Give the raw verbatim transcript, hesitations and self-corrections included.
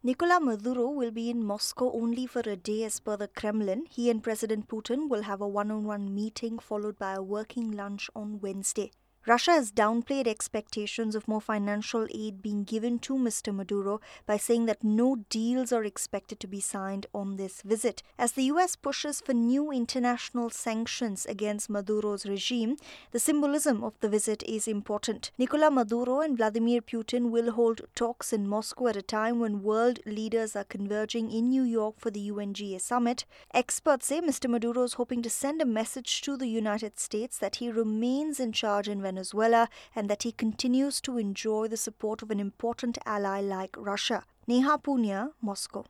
Nicolas Maduro will be in Moscow only for a day as per the Kremlin. He and President Putin will have a one-on-one meeting followed by a working lunch on Wednesday. Russia has downplayed expectations of more financial aid being given to Mister Maduro by saying that no deals are expected to be signed on this visit. As the U S pushes for new international sanctions against Maduro's regime, the symbolism of the visit is important. Nicolas Maduro and Vladimir Putin will hold talks in Moscow at a time when world leaders are converging in New York for the U N G A summit. Experts say Mister Maduro is hoping to send a message to the United States that he remains in charge in Venezuela. Venezuela and that he continues to enjoy the support of an important ally like Russia. Neha Punya, Moscow.